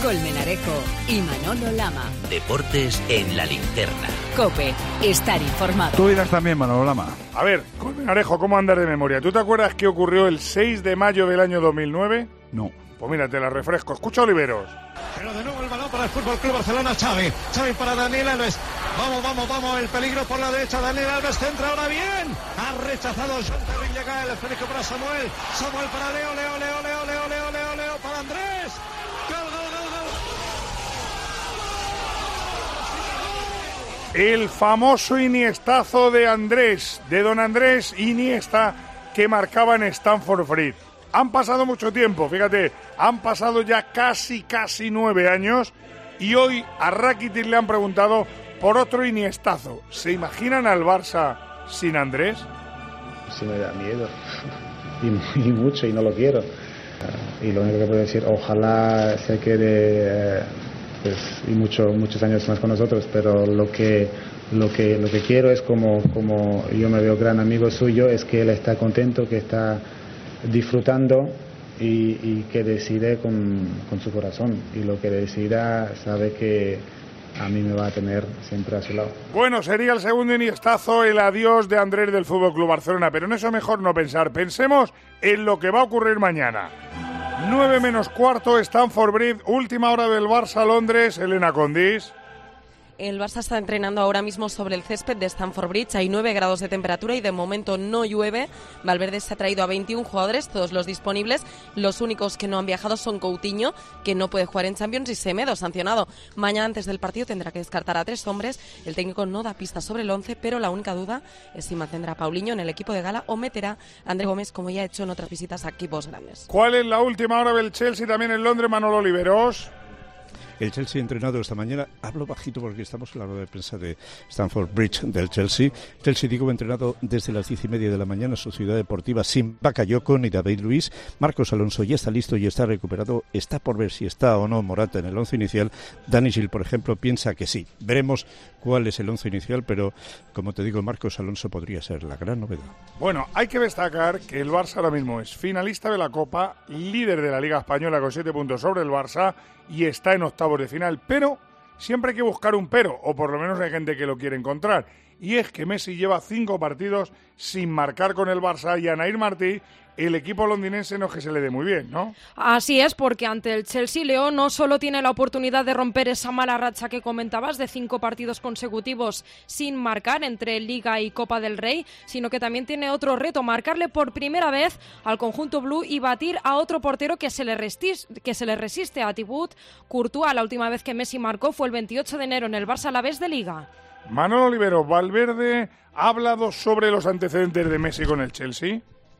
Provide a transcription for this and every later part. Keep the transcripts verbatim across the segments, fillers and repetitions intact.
Colmenarejo y Manolo Lama. Deportes en la linterna. COPE, estar informado. Tú dirás también, Manolo Lama. A ver, Colmenarejo, ¿cómo andas de memoria? ¿Tú te acuerdas qué ocurrió el seis de mayo del año dos mil nueve? No. Pues mira, te la refresco. Escucha, Oliveros. Pero de nuevo el balón para el Fútbol Club Barcelona. Xavi. Xavi para Daniel Alves. Vamos, vamos, vamos. El peligro por la derecha. Daniel Alves centra ahora bien. Ha rechazado Joan Terry. Llega el esférico para Samuel. Samuel para Leo, Leo, Leo, Leo, Leo, Leo, Leo, Leo para Andrés. Gol, gol, gol, gol. El famoso Iniestazo de Andrés, de don Andrés Iniesta, que marcaba en Stamford Bridge. Han pasado mucho tiempo, fíjate, han pasado ya casi, casi nueve años y hoy a Rakitic le han preguntado por otro Iniestazo. ¿Se imaginan al Barça sin Andrés? Sí me da miedo, y, y mucho, y no lo quiero. Y lo único que puedo decir, ojalá se quede eh, pues, y mucho, muchos años más con nosotros, pero lo que, lo que, lo que quiero es, como, como yo me veo gran amigo suyo, es que él está contento, que está disfrutando y, y que decide con, con su corazón, y lo que decida sabe que a mí me va a tener siempre a su lado. Bueno, sería el segundo Iniestazo, el adiós de Andrés del Fútbol Club Barcelona, pero en eso mejor no pensar. Pensemos en lo que va a ocurrir mañana. nueve menos cuarto, Stamford Bridge, última hora del Barça Londres. Elena Condis. El Barça está entrenando ahora mismo sobre el césped de Stamford Bridge. Hay nueve grados de temperatura y de momento no llueve. Valverde se ha traído a veintiún jugadores, todos los disponibles. Los únicos que no han viajado son Coutinho, que no puede jugar en Champions, y Semedo, sancionado. Mañana, antes del partido, tendrá que descartar a tres hombres. El técnico no da pistas sobre el once, pero la única duda es si mantendrá a Paulinho en el equipo de gala o meterá a André Gómez, como ya ha hecho en otras visitas a equipos grandes. ¿Cuál es la última hora del Chelsea también en Londres, Manolo Oliveros? El Chelsea ha entrenado esta mañana, hablo bajito porque estamos en la rueda de prensa de Stamford Bridge del Chelsea. Chelsea, digo, ha entrenado desde las diez y media de la mañana en su ciudad deportiva sin Bakayoko ni David Luiz. Marcos Alonso ya está listo y está recuperado. Está por ver si está o no Morata en el once inicial. Dani Gil, por ejemplo, piensa que sí. Veremos cuál es el once inicial, pero como te digo, Marcos Alonso podría ser la gran novedad. Bueno, hay que destacar que el Barça ahora mismo es finalista de la Copa, líder de la Liga Española con siete puntos sobre el Barça y está en octavos de final, pero siempre hay que buscar un pero, o por lo menos hay gente que lo quiere encontrar, y es que Messi lleva cinco partidos sin marcar con el Barça y a Nair Martí el equipo londinense no es que se le dé muy bien, ¿no? Así es, porque ante el Chelsea, Leo no solo tiene la oportunidad de romper esa mala racha que comentabas de cinco partidos consecutivos sin marcar entre Liga y Copa del Rey, sino que también tiene otro reto, marcarle por primera vez al conjunto blue y batir a otro portero que se le resiste, que se le resiste a Thibaut Courtois. La última vez que Messi marcó fue el veintiocho de enero en el Barça Alavés de Liga. Manolo Olivero, ¿Valverde ha hablado sobre los antecedentes de Messi con el Chelsea?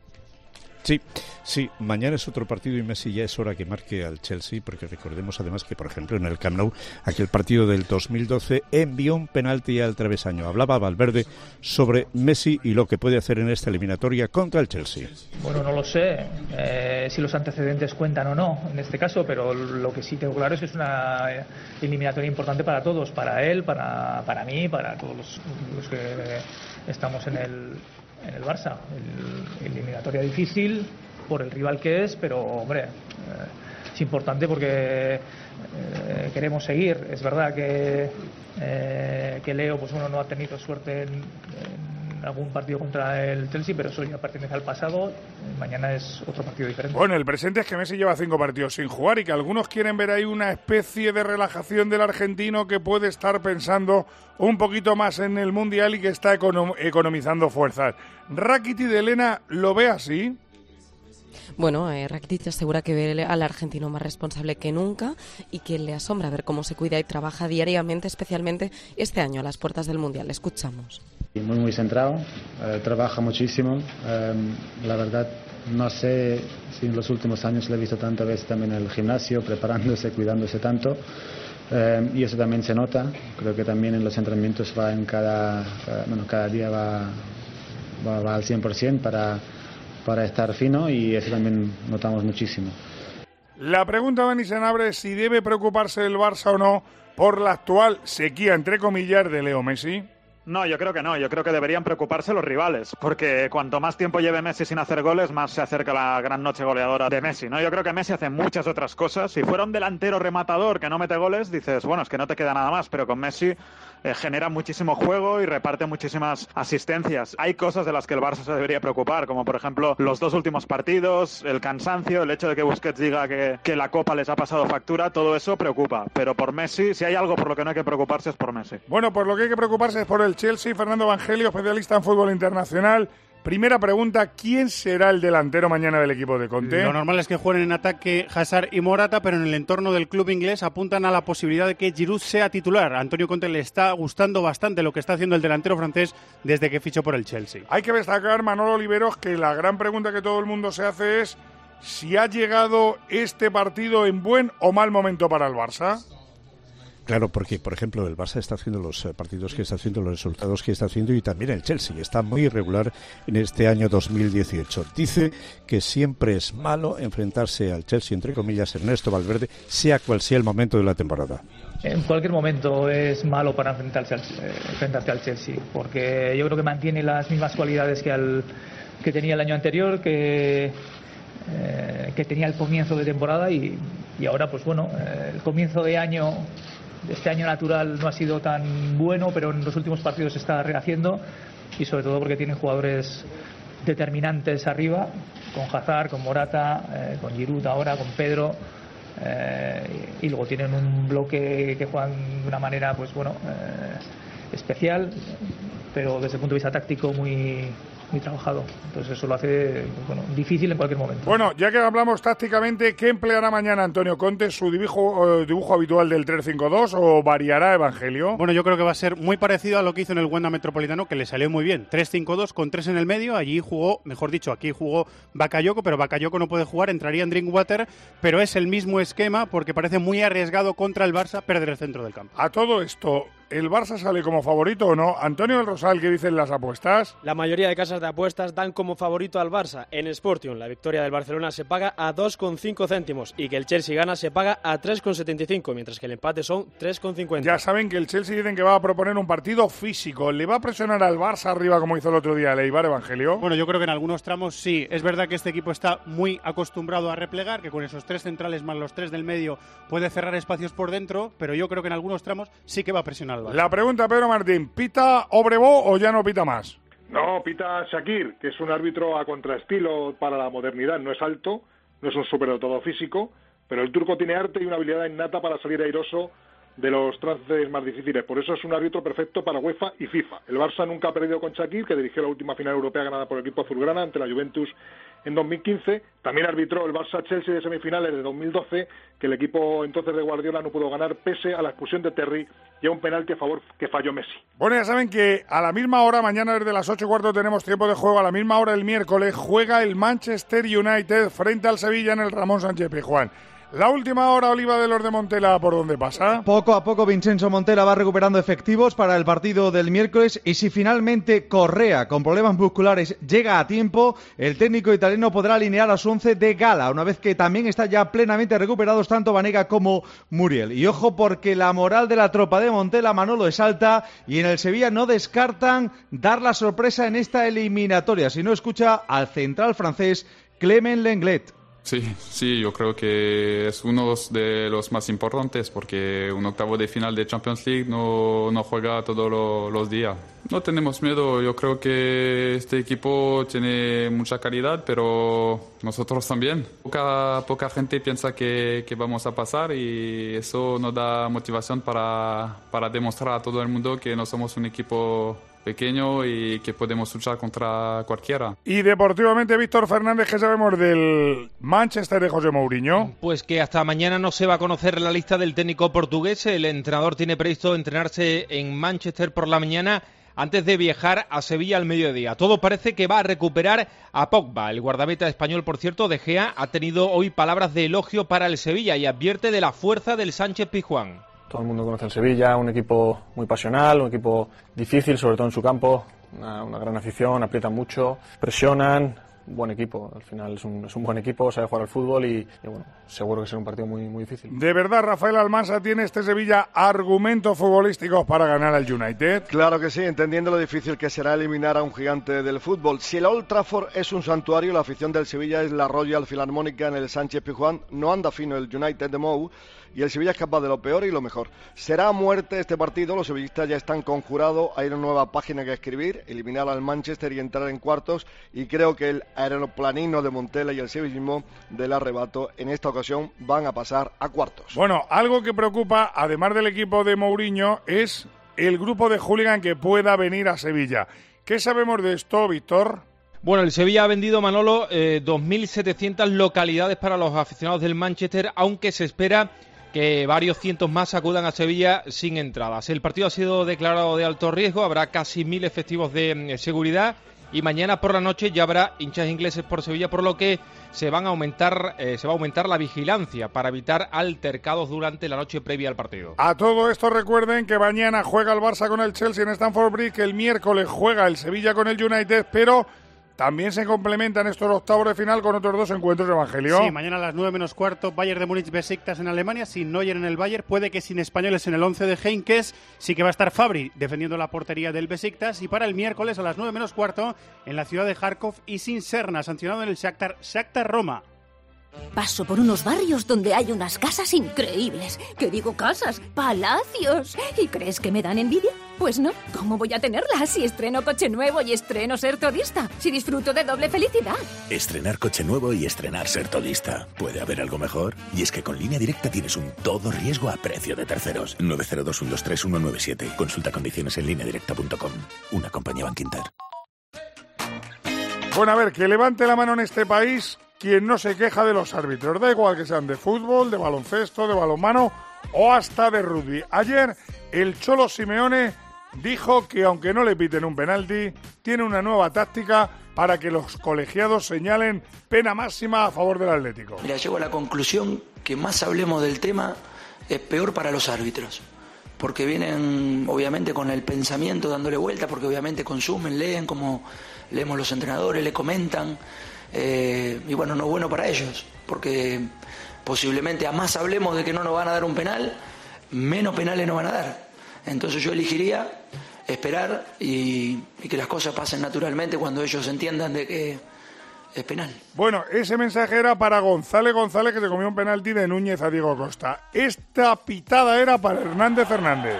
Sí, sí, mañana es otro partido y Messi ya es hora que marque al Chelsea, porque recordemos además que, por ejemplo, en el Camp Nou, aquel partido del dos mil doce, envió un penalti al travesaño. Hablaba Valverde sobre Messi y lo que puede hacer en esta eliminatoria contra el Chelsea. Bueno, no lo sé eh, si los antecedentes cuentan o no en este caso, pero lo que sí tengo claro es que es una eliminatoria importante para todos, para él, para, para mí, para todos los, los que estamos en el... en el Barça. El, eliminatoria difícil por el rival que es, pero hombre, eh, es importante porque eh, queremos seguir. Es verdad que eh, que Leo pues uno no ha tenido suerte en, en algún partido contra el Chelsea, pero eso ya pertenece al pasado. Mañana es otro partido diferente. Bueno, el presente es que Messi lleva cinco partidos sin jugar y que algunos quieren ver ahí una especie de relajación del argentino que puede estar pensando un poquito más en el Mundial y que está econom- economizando fuerzas. Rakitic, de Elena, ¿lo ve así? Bueno, eh, Rakitic asegura que ve al argentino más responsable que nunca y que le asombra ver cómo se cuida y trabaja diariamente, especialmente este año a las puertas del Mundial. Escuchamos. Muy, muy centrado, eh, trabaja muchísimo. Eh, la verdad, no sé si en los últimos años le he visto tantas veces también en el gimnasio, preparándose, cuidándose tanto. Eh, y eso también se nota. Creo que también en los entrenamientos va en cada, eh, bueno, cada día va, va, va al cien por ciento para, para estar fino, y eso también notamos muchísimo. La pregunta, Dani Senabre, es si debe preocuparse el Barça o no por la actual sequía, entre comillas, de Leo Messi. No, yo creo que no. Yo creo que deberían preocuparse los rivales, porque cuanto más tiempo lleve Messi sin hacer goles, más se acerca la gran noche goleadora de Messi, ¿no? Yo creo que Messi hace muchas otras cosas. Si fuera un delantero rematador que no mete goles, dices, bueno, es que no te queda nada más, pero con Messi eh, genera muchísimo juego y reparte muchísimas asistencias. Hay cosas de las que el Barça se debería preocupar, como por ejemplo los dos últimos partidos, el cansancio, el hecho de que Busquets diga que, que la Copa les ha pasado factura, todo eso preocupa. Pero por Messi, si hay algo por lo que no hay que preocuparse es por Messi. Bueno, pues lo que hay que preocuparse es por el Chelsea. Fernando Evangelio, especialista en fútbol internacional. Primera pregunta, ¿quién será el delantero mañana del equipo de Conte? Lo normal es que jueguen en ataque Hazard y Morata, pero en el entorno del club inglés apuntan a la posibilidad de que Giroud sea titular. A Antonio Conte le está gustando bastante lo que está haciendo el delantero francés desde que fichó por el Chelsea. Hay que destacar, Manolo Oliveros, que la gran pregunta que todo el mundo se hace es si ha llegado este partido en buen o mal momento para el Barça. Claro, porque, por ejemplo, el Barça está haciendo los partidos que está haciendo, los resultados que está haciendo, y también el Chelsea está muy irregular en este año dos mil dieciocho. Dice que siempre es malo enfrentarse al Chelsea, entre comillas, Ernesto Valverde, sea cual sea el momento de la temporada. En cualquier momento es malo para enfrentarse al, eh, enfrentarse al Chelsea, porque yo creo que mantiene las mismas cualidades que, al, que tenía el año anterior, que... Eh, que tenía el comienzo de temporada y, y ahora pues bueno, eh, el comienzo de año este año natural no ha sido tan bueno, pero en los últimos partidos se está rehaciendo, y sobre todo porque tienen jugadores determinantes arriba, con Hazard, con Morata, eh, con Giroud ahora, con Pedro, eh, y luego tienen un bloque que juegan de una manera pues bueno, eh, especial, pero desde el punto de vista táctico muy muy trabajado. Entonces eso lo hace bueno, difícil en cualquier momento. Bueno, ya que hablamos tácticamente, ¿qué empleará mañana Antonio Conte? ¿Su dibujo, eh, dibujo habitual del tres cinco dos o variará, Evangelio? Bueno, yo creo que va a ser muy parecido a lo que hizo en el Wanda Metropolitano, que le salió muy bien. tres cinco dos con tres en el medio. Allí jugó, mejor dicho, aquí jugó Bakayoko, pero Bakayoko no puede jugar, entraría en Drinkwater, pero es el mismo esquema porque parece muy arriesgado contra el Barça perder el centro del campo. A todo esto, ¿el Barça sale como favorito o no? Antonio del Rosal, ¿qué dicen las apuestas? La mayoría de casas de apuestas dan como favorito al Barça. En Sportium, la victoria del Barcelona se paga a dos con cinco céntimos y que el Chelsea gana se paga a tres con setenta y cinco, mientras que el empate son tres con cincuenta. Ya saben que el Chelsea dicen que va a proponer un partido físico. ¿Le va a presionar al Barça arriba como hizo el otro día el Eibar, Evangelio? Bueno, yo creo que en algunos tramos sí. Es verdad que este equipo está muy acostumbrado a replegar, que con esos tres centrales más los tres del medio puede cerrar espacios por dentro, pero yo creo que en algunos tramos sí que va a presionar al Barça. La pregunta, Pedro Martín, ¿pita Obrebó o ya no pita más? No, pita Shakir, que es un árbitro a contraestilo para la modernidad. No es alto, no es un superdotado físico, pero el turco tiene arte y una habilidad innata para salir airoso de los trances más difíciles. Por eso es un árbitro perfecto para UEFA y FIFA. El Barça nunca ha perdido con Shakir, que dirigió la última final europea ganada por el equipo azulgrana ante la Juventus en dos mil quince. También arbitró el Barça-Chelsea de semifinales de dos mil doce, que el equipo entonces de Guardiola no pudo ganar pese a la expulsión de Terry y a un penalti a favor que falló Messi. Bueno, ya saben que a la misma hora, mañana desde las ocho y cuarto tenemos tiempo de juego, a la misma hora el miércoles juega el Manchester United frente al Sevilla en el Ramón Sánchez Pizjuán. La última hora, Oliva de los de Montela, ¿por dónde pasa? Poco a poco Vincenzo Montela va recuperando efectivos para el partido del miércoles, y si finalmente Correa, con problemas musculares, llega a tiempo, el técnico italiano podrá alinear a su once de gala, una vez que también están ya plenamente recuperados tanto Banega como Muriel. Y ojo, porque la moral de la tropa de Montela, Manolo, es alta, y en el Sevilla no descartan dar la sorpresa en esta eliminatoria. Si no, escucha al central francés Clement Lenglet. Sí, sí, yo creo que es uno de los más importantes porque un octavo de final de Champions League no, no juega todos lo, los días. No tenemos miedo, yo creo que este equipo tiene mucha calidad, pero nosotros también. Poca, poca gente piensa que, que vamos a pasar y eso nos da motivación para, para demostrar a todo el mundo que no somos un equipo pequeño y que podemos luchar contra cualquiera. Y deportivamente, Víctor Fernández, ¿qué sabemos del Manchester de José Mourinho? Pues que hasta mañana no se va a conocer la lista del técnico portugués. El entrenador tiene previsto entrenarse en Manchester por la mañana antes de viajar a Sevilla al mediodía. Todo parece que va a recuperar a Pogba. El guardameta español, por cierto, De Gea, ha tenido hoy palabras de elogio para el Sevilla y advierte de la fuerza del Sánchez Pizjuán. Todo el mundo conoce el Sevilla, un equipo muy pasional, un equipo difícil, sobre todo en su campo, una, una gran afición, aprietan mucho, presionan, buen equipo. Al final es un, es un buen equipo, sabe jugar al fútbol y, y bueno, seguro que será un partido muy, muy difícil. ¿De verdad Rafael Almansa tiene este Sevilla argumentos futbolísticos para ganar al United? Claro que sí, entendiendo lo difícil que será eliminar a un gigante del fútbol. Si el Old Trafford es un santuario, la afición del Sevilla es la Royal Filarmónica en el Sánchez Pizjuán. No anda fino el United de Mou y el Sevilla es capaz de lo peor y lo mejor. Será a muerte este partido, los sevillistas ya están conjurados, hay una nueva página que escribir, eliminar al Manchester y entrar en cuartos, y creo que el aeroplanino de Montella y el sevillismo del arrebato en esta ocasión van a pasar a cuartos. Bueno, algo que preocupa, además del equipo de Mourinho, es el grupo de hooligan que pueda venir a Sevilla. ¿Qué sabemos de esto, Víctor? Bueno, el Sevilla ha vendido, Manolo, eh, dos mil setecientas localidades para los aficionados del Manchester, aunque se espera que varios cientos más acudan a Sevilla sin entradas. El partido ha sido declarado de alto riesgo, habrá casi mil efectivos de eh, seguridad y mañana por la noche ya habrá hinchas ingleses por Sevilla, por lo que se van a aumentar, eh, se va a aumentar la vigilancia para evitar altercados durante la noche previa al partido. A todo esto recuerden que mañana juega el Barça con el Chelsea en Stamford Bridge, que el miércoles juega el Sevilla con el United, pero también se complementan estos octavos de final con otros dos encuentros, Evangelio. Sí, mañana a las nueve menos cuarto, Bayern de Múnich, Besiktas en Alemania, sin Neuer en el Bayern, puede que sin españoles en el once de Heinkes, sí que va a estar Fabri defendiendo la portería del Besiktas, y para el miércoles a las nueve menos cuarto, en la ciudad de Kharkov y sin Serna, sancionado en el Shakhtar, Shakhtar Roma. Paso por unos barrios donde hay unas casas increíbles. ¿Qué digo casas? ¡Palacios! ¿Y crees que me dan envidia? Pues no. ¿Cómo voy a tenerlas si estreno coche nuevo y estreno ser todista? Si disfruto de doble felicidad. Estrenar coche nuevo y estrenar ser todista. ¿Puede haber algo mejor? Y es que con Línea Directa tienes un todo riesgo a precio de terceros. nueve cero dos, uno dos tres, uno nueve siete. Consulta condiciones en línea directa punto com. Una compañía Bankinter. Bueno, a ver, que levante la mano en este país quien no se queja de los árbitros. Da igual que sean de fútbol, de baloncesto, de balonmano o hasta de rugby. Ayer el Cholo Simeone dijo que aunque no le piten un penalti, tiene una nueva táctica para que los colegiados señalen pena máxima a favor del Atlético. Mira, llego a la conclusión que más hablemos del tema es peor para los árbitros, porque vienen obviamente con el pensamiento dándole vuelta, porque obviamente consumen, leen como leemos los entrenadores, le comentan, eh, y bueno, no es bueno para ellos, porque posiblemente a más hablemos de que no nos van a dar un penal, menos penales nos van a dar. Entonces yo elegiría esperar y, y que las cosas pasen naturalmente cuando ellos entiendan de que es penal. Bueno, ese mensaje era para González González, que se comió un penalti de Núñez a Diego Costa. Esta pitada era para Hernández Hernández.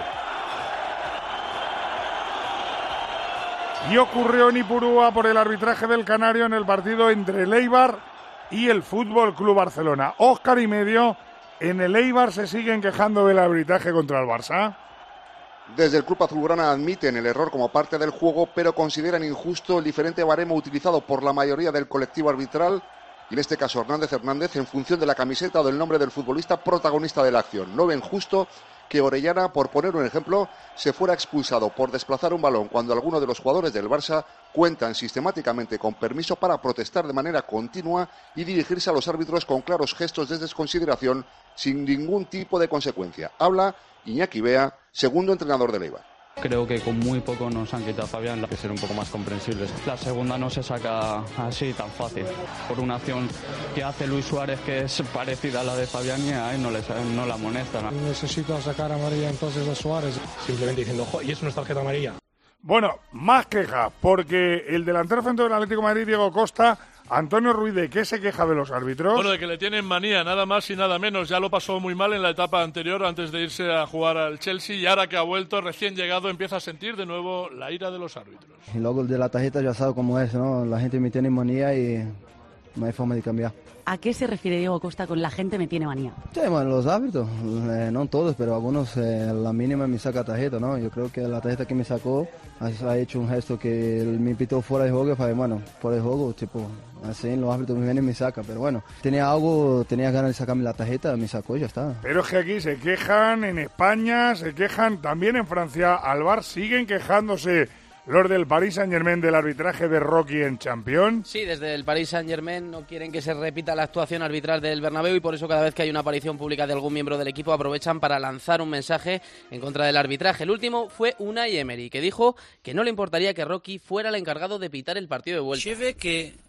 Y ocurrió en Ipurúa por el arbitraje del Canario en el partido entre el Eibar y el Fútbol Club Barcelona. Óscar y medio, en el Eibar se siguen quejando del arbitraje contra el Barça. Desde el club azulgrana admiten el error como parte del juego, pero consideran injusto el diferente baremo utilizado por la mayoría del colectivo arbitral, y en este caso Hernández Hernández, en función de la camiseta o del nombre del futbolista protagonista de la acción. No ven justo que Orellana, por poner un ejemplo, se fuera expulsado por desplazar un balón cuando algunos de los jugadores del Barça cuentan sistemáticamente con permiso para protestar de manera continua y dirigirse a los árbitros con claros gestos de desconsideración sin ningún tipo de consecuencia. Habla Iñaki Bea, segundo entrenador del Eibar. Creo que con muy poco nos han quitado a Fabián, hay que ser un poco más comprensibles. La segunda no se saca así tan fácil. Por una acción que hace Luis Suárez que es parecida a la de Fabián y ahí no, les, no la amonestan. Necesito sacar amarilla entonces a Suárez. Simplemente diciendo, jo, y es una tarjeta amarilla. Bueno, más queja, porque el delantero centro del Atlético de Madrid, Diego Costa, Antonio Ruiz, ¿de qué se queja de los árbitros? Bueno, de que le tienen manía, nada más y nada menos. Ya lo pasó muy mal en la etapa anterior, antes de irse a jugar al Chelsea, y ahora que ha vuelto, recién llegado, empieza a sentir de nuevo la ira de los árbitros. Y luego el de la tarjeta ya sabe cómo es, ¿no? La gente me tiene manía y no hay forma de cambiar. ¿A qué se refiere Diego Costa con la gente me tiene manía? Sí, bueno, los árbitros, eh, no todos, pero algunos, eh, la mínima me saca tarjeta, ¿no? Yo creo que la tarjeta que me sacó ha, ha hecho un gesto que me pitó fuera de juego, y fue, bueno, fuera de juego, tipo, así los árbitros me vienen y me sacan, pero bueno, tenía algo, tenía ganas de sacarme la tarjeta, me sacó y ya está. Pero es que aquí se quejan, en España se quejan, también en Francia, al V A R siguen quejándose los del Paris Saint-Germain del arbitraje de Rocky en Champions. Sí, desde el Paris Saint-Germain no quieren que se repita la actuación arbitral del Bernabéu y por eso cada vez que hay una aparición pública de algún miembro del equipo aprovechan para lanzar un mensaje en contra del arbitraje. El último fue Unai Emery, que dijo que no le importaría que Rocky fuera el encargado de pitar el partido de vuelta. Je veux que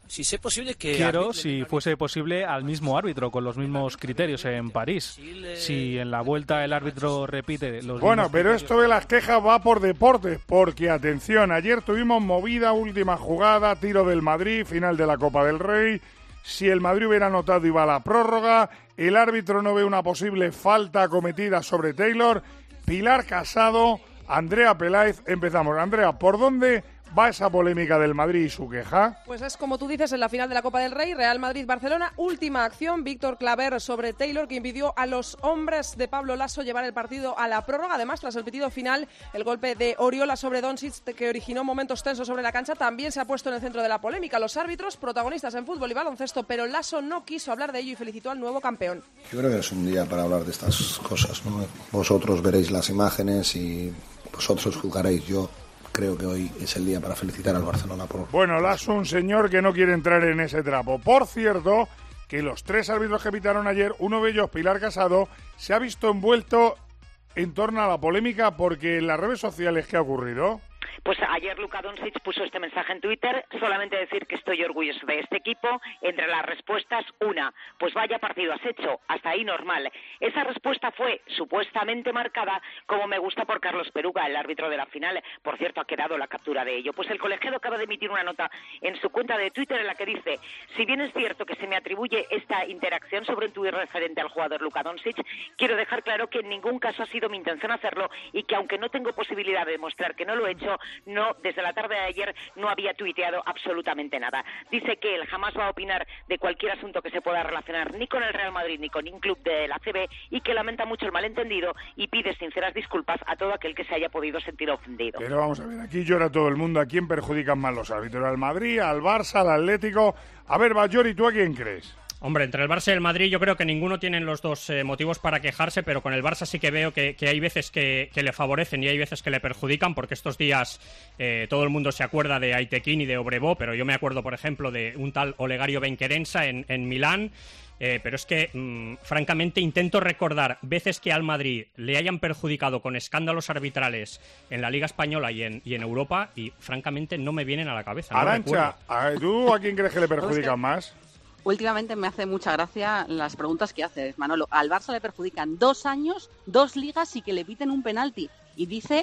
Si es posible que... Quiero, si fuese posible, al mismo árbitro, con los mismos criterios en París. Si en la vuelta el árbitro repite los Bueno, mismos pero criterios... esto de las quejas va por deportes, porque, atención, ayer tuvimos movida, última jugada, tiro del Madrid, final de la Copa del Rey. Si el Madrid hubiera anotado iba a la prórroga, el árbitro no ve una posible falta cometida sobre Taylor. Pilar Casado, Andrea Peláez, empezamos. Andrea, ¿por dónde va esa polémica del Madrid y su queja? Pues es como tú dices, en la final de la Copa del Rey, Real Madrid-Barcelona, última acción, Víctor Claver sobre Taylor, que impidió a los hombres de Pablo Lasso llevar el partido a la prórroga. Además, tras el pitido final, el golpe de Oriola sobre Doncic, que originó momentos tensos sobre la cancha, también se ha puesto en el centro de la polémica. Los árbitros, protagonistas en fútbol y baloncesto, pero Lasso no quiso hablar de ello y felicitó al nuevo campeón. Yo creo que es un día para hablar de estas cosas, ¿no? Vosotros veréis las imágenes y vosotros juzgaréis. Yo creo que hoy es el día para felicitar al Barcelona por... Bueno, Lasso, un señor que no quiere entrar en ese trapo. Por cierto, que los tres árbitros que pitaron ayer, uno de ellos, Pilar Casado, se ha visto envuelto en torno a la polémica porque en las redes sociales, ¿qué ha ocurrido? Pues ayer Luka Doncic puso este mensaje en Twitter: solamente decir que estoy orgulloso de este equipo. Entre las respuestas, una, pues vaya partido has hecho, hasta ahí normal. Esa respuesta fue supuestamente marcada como me gusta por Carlos Peruga, el árbitro de la final. Por cierto, ha quedado la captura de ello. Pues el colegiado acaba de emitir una nota en su cuenta de Twitter en la que dice: si bien es cierto que se me atribuye esta interacción sobre un tuit referente al jugador Luka Doncic, quiero dejar claro que en ningún caso ha sido mi intención hacerlo y que aunque no tengo posibilidad de demostrar que no lo he hecho, no, desde la tarde de ayer no había tuiteado absolutamente nada. Dice que él jamás va a opinar de cualquier asunto que se pueda relacionar ni con el Real Madrid ni con ningún club de la C B y que lamenta mucho el malentendido y pide sinceras disculpas a todo aquel que se haya podido sentir ofendido. Pero vamos a ver, aquí llora todo el mundo. ¿A quién perjudican más los árbitros? ¿Al Madrid, al Barça, al Atlético? A ver, Bayori, ¿tú a quién crees? Hombre, entre el Barça y el Madrid yo creo que ninguno tienen los dos eh, motivos para quejarse, pero con el Barça sí que veo que, que hay veces que, que le favorecen y hay veces que le perjudican, porque estos días eh, todo el mundo se acuerda de Aitekin y de Obrevó, pero yo me acuerdo, por ejemplo, de un tal Olegario Benquerensa en, en Milán. Eh, pero es que, mmm, francamente, intento recordar veces que al Madrid le hayan perjudicado con escándalos arbitrales en la Liga Española y en, y en Europa, y francamente no me vienen a la cabeza. No Arantxa, ¿tú a quién crees que le perjudican más? Últimamente me hace mucha gracia las preguntas que haces, Manolo. Al Barça le perjudican dos años, dos ligas y que le piten un penalti. Y dice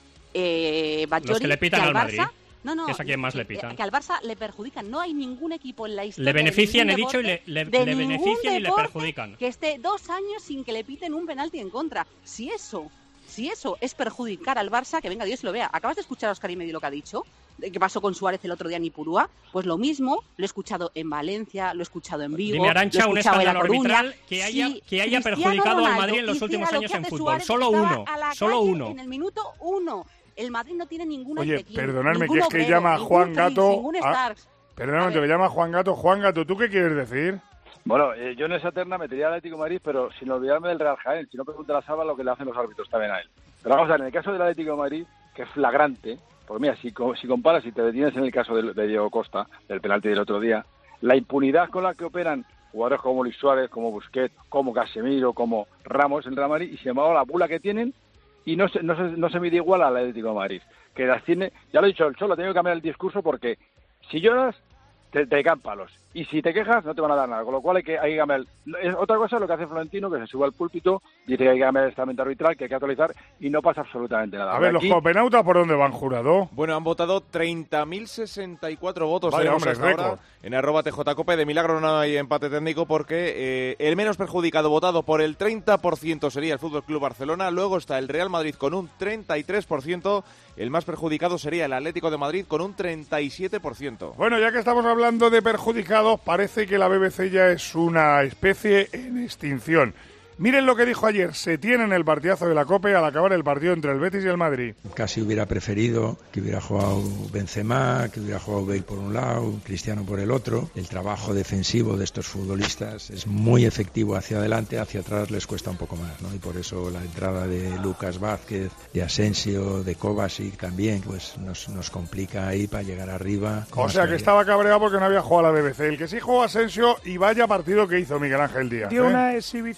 eh, Bayori Los que le pitan que al, al Madrid. Barça... No, no, es a quien más que, le pitan. Que al Barça le perjudican. No hay ningún equipo en la historia. Le benefician, he dicho, y le, le, de le benefician y le perjudican. Que esté dos años sin que le piten un penalti en contra. Si eso, si eso es perjudicar al Barça, que venga Dios y lo vea. ¿Acabas de escuchar a Óscar y Medio lo que ha dicho? ¿Qué pasó con Suárez el otro día en Ipurúa? Pues lo mismo, lo he escuchado en Valencia, lo he escuchado en Vigo, Dime, Arantxa, lo he un escuchado en La escándalo Coruña. arbitral que haya, Si que haya Cristiano perjudicado Ronaldo al Madrid en los últimos hiciera años lo en que hace fútbol. Suárez, Solo estaba uno, a la solo calle uno. En el minuto uno. El Madrid no tiene ninguna Oye, Aitekin, perdonadme, que ningún es que Obrero, llama ningún Juan Prince, Gato. ningún a- Starks. Perdóname, A te ver. llama Juan Gato. Juan Gato, ¿tú qué quieres decir? Bueno, eh, yo en esa terna metería al Atlético de Madrid, pero sin olvidarme del Real Jaén. Si no, pregunta a Salva lo que le hacen los árbitros también a él. Pero vamos a ver, en el caso del Atlético de Madrid, que es flagrante, porque mira, si, co- si comparas, si te detienes en el caso de, de Diego Costa, del penalti del otro día, la impunidad con la que operan jugadores como Luis Suárez, como Busquets, como Casemiro, como Ramos en Real Madrid, y sin embargo la bula que tienen, y no se, no se, no se mide igual al Atlético de Madrid, que las tiene, ya lo he dicho, el Cholo ha tenido que cambiar el discurso porque si lloras, te, te caen palos, y si te quejas, no te van a dar nada, con lo cual hay que, hay que cambiar. Es otra cosa lo que hace Florentino, que se sube al púlpito, dice que hay que cambiar el estamento arbitral, que hay que actualizar, y no pasa absolutamente nada. A ver, Aquí- los copenautas, ¿por dónde van, jurado? Bueno, han votado treinta mil sesenta y cuatro votos. Vaya, tenemos hombre, hasta ahora récord. en arroba T J Cope. De milagro no hay empate técnico porque eh, el menos perjudicado votado por el treinta por ciento sería el Fútbol Club Barcelona. Luego está el Real Madrid con un treinta y tres por ciento. El más perjudicado sería el Atlético de Madrid con un treinta y siete por ciento. Bueno, ya que estamos hablando de perjudicados, parece que la B B C ya es una especie en extinción. Miren lo que dijo ayer Setién en el partidazo de la COPE al acabar el partido entre el Betis y el Madrid. Casi hubiera preferido que hubiera jugado Benzema, que hubiera jugado Bale por un lado, Cristiano por el otro. El trabajo defensivo de estos futbolistas es muy efectivo hacia adelante, hacia atrás les cuesta un poco más, ¿no? Y por eso la entrada de Lucas Vázquez, de Asensio, de Kovacic también, pues nos, nos complica ahí para llegar arriba. con O más sea que calidad. estaba cabreado porque no había jugado a la B B C. El que sí jugó Asensio, y vaya partido que hizo Miguel Ángel Díaz. Dio ¿eh? una exhibición con su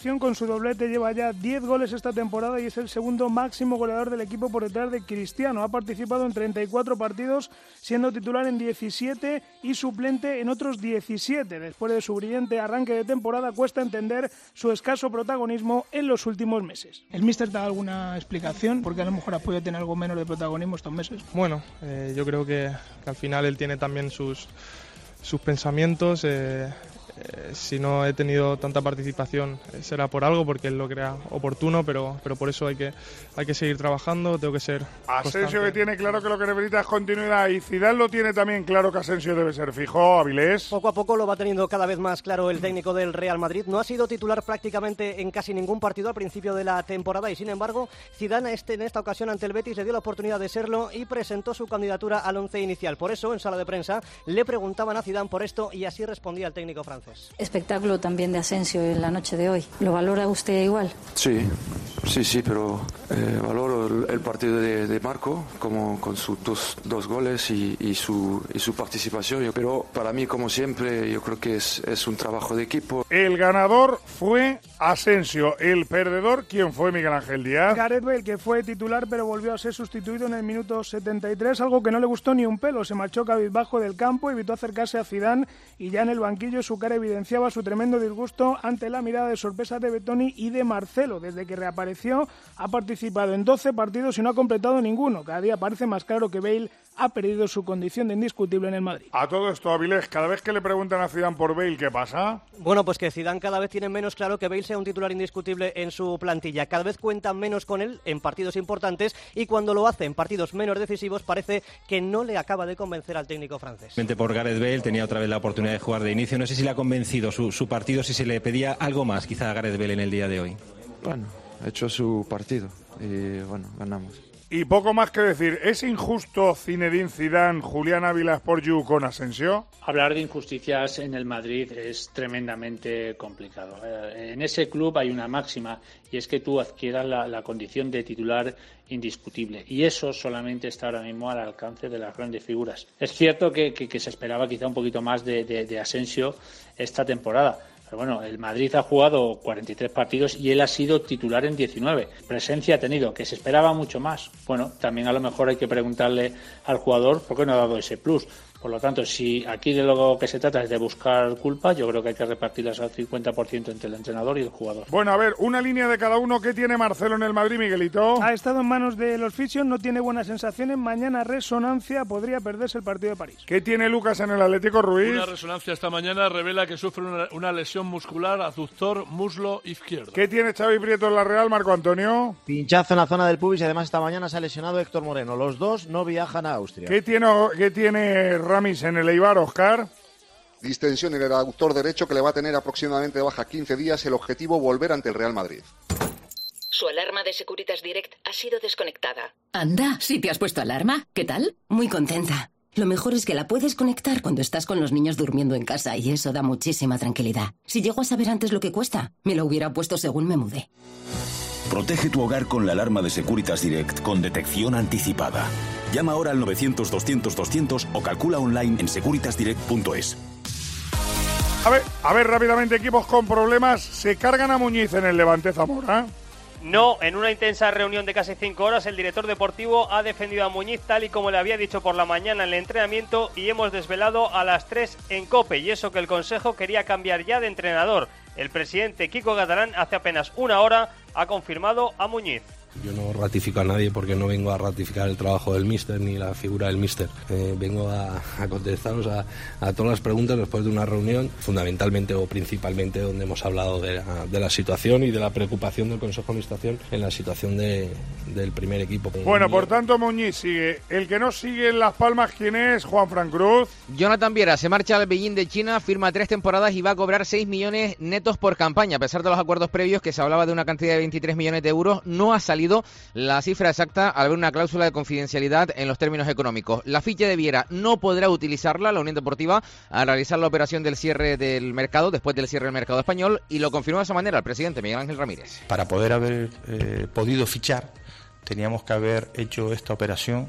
su doblete, lleva ya diez goles esta temporada y es el segundo máximo goleador del equipo por detrás de Cristiano. Ha participado en treinta y cuatro partidos, siendo titular en diecisiete y suplente en otros diecisiete. Después de su brillante arranque de temporada, cuesta entender su escaso protagonismo en los últimos meses. ¿El míster da alguna explicación? Porque a lo mejor ha podido tener algo menos de protagonismo estos meses. Bueno, eh, yo creo que, que al final él tiene también sus, sus pensamientos. Eh, eh, si no he tenido tanta participación eh, será por algo, porque él lo crea oportuno, pero, pero por eso hay que, hay que seguir trabajando, tengo que ser Asensio, constante. que tiene claro que lo que necesita es continuidad, y Zidane lo tiene también claro que Asensio debe ser fijo. Avilés. Poco a poco lo va teniendo cada vez más claro el técnico del Real Madrid. No ha sido titular prácticamente en casi ningún partido al principio de la temporada y, sin embargo, Zidane este, en esta ocasión ante el Betis le dio la oportunidad de serlo y presentó su candidatura al once inicial. Por eso, en sala de prensa, le preguntaban a Zidane por esto y así respondía el técnico francés. Espectáculo también de Asensio en la noche de hoy. ¿Lo valora usted igual? Sí, sí, sí, pero eh, valoro el, el partido de, de Marco como con sus dos, dos goles y, y, su, y su participación. Pero para mí, como siempre, yo creo que es, es un trabajo de equipo. El ganador fue Asensio. El perdedor, ¿quién fue? Miguel Ángel Díaz. Gareth Bale, que fue titular pero volvió a ser sustituido en el minuto setenta y tres, algo que no le gustó ni un pelo. Se marchó cabizbajo del campo, evitó acercarse a Zidane y ya en el banquillo su cara evidenciaba su tremendo disgusto ante la mirada de sorpresa de Bettoni y de Marcelo. Desde que reapareció ha participado en doce partidos y no ha completado ninguno. Cada día parece más claro que Bale ha perdido su condición de indiscutible en el Madrid. A todo esto, Avilés, cada vez que le preguntan a Zidane por Bale, ¿qué pasa? Bueno, pues que Zidane cada vez tiene menos claro que Bale sea un titular indiscutible en su plantilla. Cada vez cuentan menos con él en partidos importantes y cuando lo hace en partidos menos decisivos parece que no le acaba de convencer al técnico francés. Por Gareth Bale tenía otra vez la oportunidad de jugar de inicio. No sé si le ha convencido su, su partido, si se le pedía algo más quizá a Gareth Bale en el día de hoy. Bueno, ha hecho su partido y bueno, ganamos. Y poco más que decir. ¿Es injusto Zinedine Zidane, Julián Ávila Sport You con Asensio? Hablar de injusticias en el Madrid es tremendamente complicado. En ese club hay una máxima y es que tú adquieras la, la condición de titular indiscutible, y eso solamente está ahora mismo al alcance de las grandes figuras. Es cierto que, que, que se esperaba quizá un poquito más de, de, de Asensio esta temporada. Pero bueno, el Madrid ha jugado cuarenta y tres partidos y él ha sido titular en diecinueve. Presencia ha tenido, que se esperaba mucho más. Bueno, también a lo mejor hay que preguntarle al jugador por qué no ha dado ese plus. Por lo tanto, si aquí de lo que se trata es de buscar culpas, yo creo que hay que repartirlas al cincuenta por ciento entre el entrenador y el jugador. Bueno, a ver, una línea de cada uno. ¿Qué tiene Marcelo en el Madrid, Miguelito? Ha estado en manos de los fisios, no tiene buenas sensaciones. Mañana resonancia, podría perderse el partido de París. ¿Qué tiene Lucas en el Atlético, Ruiz? Una resonancia esta mañana revela que sufre una, una lesión muscular aductor muslo izquierdo. ¿Qué tiene Xavi Prieto en la Real, Marco Antonio? Pinchazo en la zona del pubis y además esta mañana se ha lesionado Héctor Moreno. Los dos no viajan a Austria. ¿Qué tiene, qué tiene Ramis en el Eibar, Oscar? Distensión en el aductor derecho que le va a tener aproximadamente de baja quince días. El objetivo, volver ante el Real Madrid. Su alarma de Securitas Direct ha sido desconectada. Anda, ¿sí te has puesto alarma? ¿Qué tal? Muy contenta. Lo mejor es que la puedes conectar cuando estás con los niños durmiendo en casa y eso da muchísima tranquilidad. Si llego a saber antes lo que cuesta, me lo hubiera puesto según me mudé. Protege tu hogar con la alarma de Securitas Direct con detección anticipada. Llama ahora al novecientos doscientos doscientos o calcula online en securitas direct punto es. A ver, a ver rápidamente, equipos con problemas. ¿Se cargan a Muñiz en el Levante, Zamora? No, en una intensa reunión de casi cinco horas, el director deportivo ha defendido a Muñiz tal y como le había dicho por la mañana en el entrenamiento y hemos desvelado a las tres en COPE, y eso que el Consejo quería cambiar ya de entrenador. El presidente Kiko Catalán hace apenas una hora ha confirmado a Muñiz. Yo no ratifico a nadie porque no vengo a ratificar el trabajo del míster ni la figura del míster. Eh, vengo a, a contestaros a, a todas las preguntas después de una reunión, fundamentalmente o principalmente donde hemos hablado de la, de la situación y de la preocupación del Consejo de Administración en la situación de, del primer equipo. Bueno, por tanto, Muñiz sigue. El que no sigue en Las Palmas, ¿quién es? Juan Fran Cruz. Jonathan Viera se marcha al Beijing de China, firma tres temporadas y va a cobrar seis millones netos por campaña. A pesar de los acuerdos previos, que se hablaba de una cantidad de veintitrés millones de euros, no ha salido la cifra exacta al haber una cláusula de confidencialidad en los términos económicos. La ficha de Viera no podrá utilizarla la Unión Deportiva al realizar la operación del cierre del mercado, después del cierre del mercado español, y lo confirmó de esa manera el presidente Miguel Ángel Ramírez. Para poder haber eh, podido fichar, teníamos que haber hecho esta operación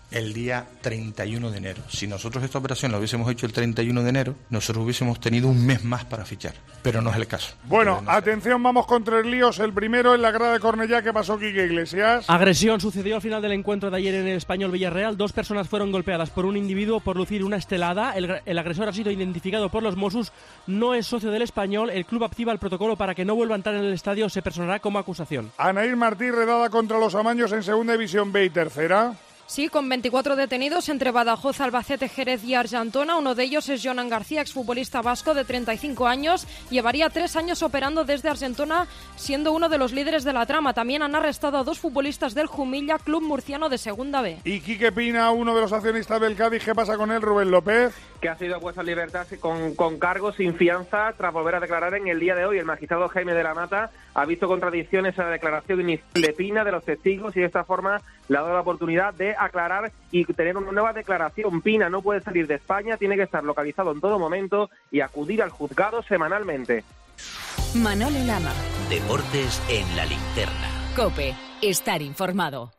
el día treinta y uno de enero. Si nosotros esta operación la hubiésemos hecho el treinta y uno de enero, nosotros hubiésemos tenido un mes más para fichar, pero no es el caso. Bueno, atención, vamos con tres líos. El primero en la grada de Cornellá, ¿qué pasó, Quique Iglesias? Agresión sucedió al final del encuentro de ayer en el Español Villarreal. Dos personas fueron golpeadas por un individuo por lucir una estelada. El, el agresor ha sido identificado por los Mossos, no es socio del Español. El club activa el protocolo para que no vuelva a entrar en el estadio, se personará como acusación. Anaír Martí, redada contra los amaños en Segunda División B y Tercera. Sí, con veinticuatro detenidos entre Badajoz, Albacete, Jerez y Argentona. Uno de ellos es Jonan García, exfutbolista vasco de treinta y cinco años. Llevaría tres años operando desde Argentona, siendo uno de los líderes de la trama. También han arrestado a dos futbolistas del Jumilla, club murciano de Segunda B. Y Quique Pina, uno de los accionistas del Cádiz. ¿Qué pasa con él, Rubén López? Que ha sido puesto en libertad con, con cargos sin fianza tras volver a declarar en el día de hoy. El magistrado Jaime de la Mata ha visto contradicciones en la declaración inicial de Pina, de los testigos, y de esta forma le ha dado la oportunidad de aclarar y tener una nueva declaración. Pina no puede salir de España, tiene que estar localizado en todo momento y acudir al juzgado semanalmente. Manolo Lama. Deportes en la linterna. COPE. Estar informado.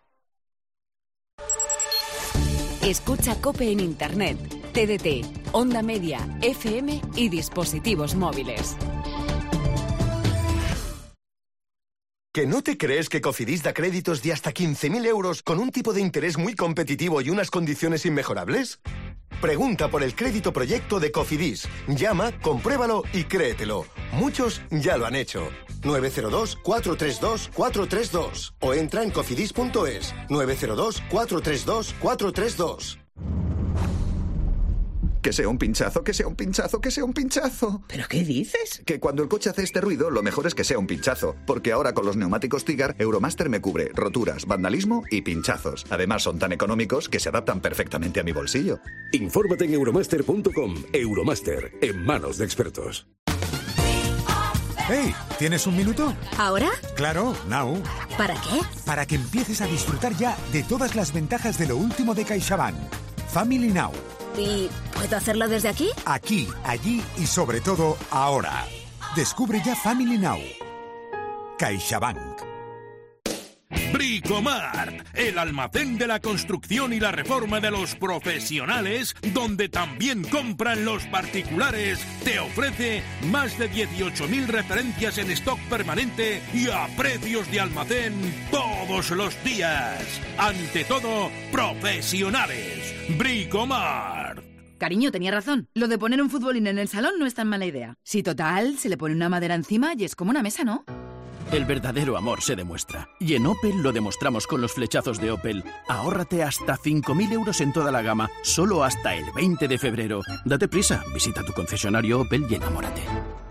Escucha COPE en Internet, T D T, Onda Media, F M y dispositivos móviles. ¿Que no te crees que Cofidis da créditos de hasta quince mil euros con un tipo de interés muy competitivo y unas condiciones inmejorables? Pregunta por el crédito proyecto de Cofidis. Llama, compruébalo y créetelo. Muchos ya lo han hecho. nueve cero dos, cuatro tres dos, cuatro tres dos o entra en cofidis punto es. nueve cero dos, cuatro tres dos, cuatro tres dos. Que sea un pinchazo, que sea un pinchazo, que sea un pinchazo. ¿Pero qué dices? Que cuando el coche hace este ruido, lo mejor es que sea un pinchazo. Porque ahora con los neumáticos Tigar, Euromaster me cubre roturas, vandalismo y pinchazos. Además son tan económicos que se adaptan perfectamente a mi bolsillo. Infórmate en euromaster punto com. Euromaster, en manos de expertos. Hey, ¿tienes un minuto? ¿Ahora? Claro, now. ¿Para qué? Para que empieces a disfrutar ya de todas las ventajas de lo último de CaixaBank. Family Now. ¿Y puedo hacerlo desde aquí? Aquí, allí y sobre todo ahora. Descubre ya Family Now. CaixaBank. Bricomart, el almacén de la construcción y la reforma de los profesionales, donde también compran los particulares, te ofrece más de dieciocho mil referencias en stock permanente y a precios de almacén todos los días. Ante todo, profesionales. Bricomart. Cariño, tenía razón. Lo de poner un futbolín en el salón no es tan mala idea. Si total, se le pone una madera encima y es como una mesa, ¿no? El verdadero amor se demuestra. Y en Opel lo demostramos con los flechazos de Opel. Ahórrate hasta cinco mil euros en toda la gama, solo hasta el veinte de febrero. Date prisa, visita tu concesionario Opel y enamórate.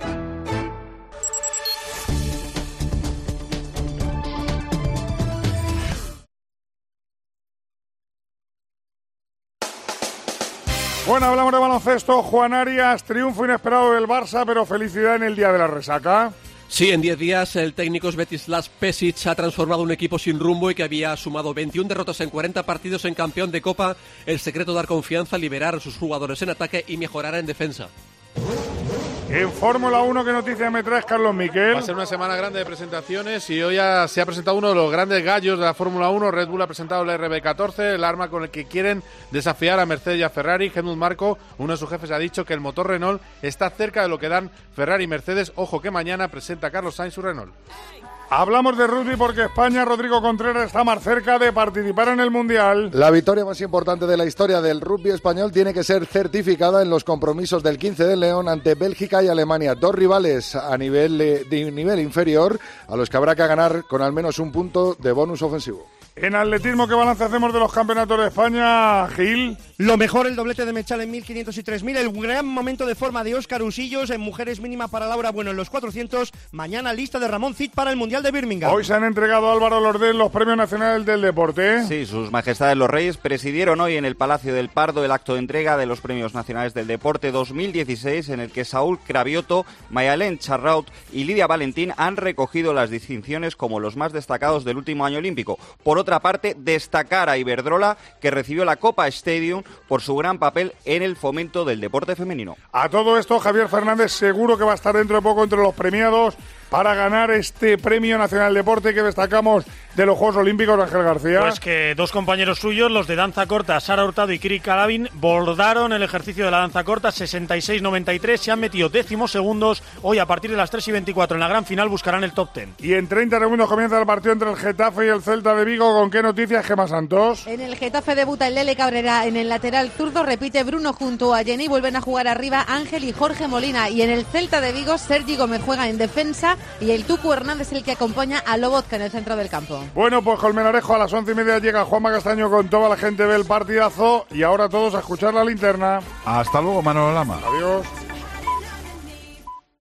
Bueno, hablamos de baloncesto. Juan Arias, triunfo inesperado del Barça, pero felicidad en el día de la resaca. Sí, en diez días el técnico Svetislav Pesic ha transformado un equipo sin rumbo y que había sumado veintiuna derrotas en cuarenta partidos en campeón de Copa. El secreto: dar confianza, liberar a sus jugadores en ataque y mejorar en defensa. En Fórmula uno, ¿qué noticias me traes, Carlos Miquel? Va a ser una semana grande de presentaciones y hoy ya se ha presentado uno de los grandes gallos de la Fórmula uno. Red Bull ha presentado el R B catorce, el arma con el que quieren desafiar a Mercedes y a Ferrari. Helmut Marko, uno de sus jefes, ha dicho que el motor Renault está cerca de lo que dan Ferrari y Mercedes. Ojo que mañana presenta Carlos Sainz su Renault. Hablamos de rugby porque España, Rodrigo Contreras, está más cerca de participar en el Mundial. La victoria más importante de la historia del rugby español tiene que ser certificada en los compromisos del quince de León ante Bélgica y Alemania, dos rivales a nivel de, de nivel inferior a los que habrá que ganar con al menos un punto de bonus ofensivo. En atletismo, ¿qué balance hacemos de los campeonatos de España, Gil? Lo mejor, el doblete de Mechal en mil quinientos y tres mil, el gran momento de forma de Óscar Usillos, en mujeres mínima para Laura Bueno en los cuatrocientos, mañana lista de Ramón Cid para el Mundial de Birmingham. Hoy se han entregado a Álvaro Lordés los premios nacionales del deporte. Sí, sus majestades los reyes presidieron hoy en el Palacio del Pardo el acto de entrega de los premios nacionales del deporte dos mil dieciséis, en el que Saúl Cravioto, Mayalén Charraut y Lidia Valentín han recogido las distinciones como los más destacados del último año olímpico. Por otra parte, destacar a Iberdrola, que recibió la Copa Stadium por su gran papel en el fomento del deporte femenino. A todo esto, Javier Fernández seguro que va a estar dentro de poco entre los premiados para ganar este Premio Nacional Deporte que destacamos de los Juegos Olímpicos, Ángel García? Pues que dos compañeros suyos, los de danza corta, Sara Hurtado y Kiri Calabin, bordaron el ejercicio de la danza corta, sesenta y seis noventa y tres, se han metido décimos segundos. Hoy, a partir de las tres y veinticuatro en la gran final, buscarán el top ten. Y en treinta segundos comienza el partido entre el Getafe y el Celta de Vigo. ¿Con qué noticias, Gemma Santos? En el Getafe debuta el Lele Cabrera en el lateral zurdo, repite Bruno junto a Jenny, vuelven a jugar arriba Ángel y Jorge Molina. Y en el Celta de Vigo, Sergi Gómez juega en defensa y el Tucu Hernández es el que acompaña a Lobotka en el centro del campo. Bueno, pues Colmenarejo a las once y media llega Juanma Castaño con toda la gente del partidazo y ahora todos a escuchar la linterna. Hasta luego, Manolo Lama. Adiós.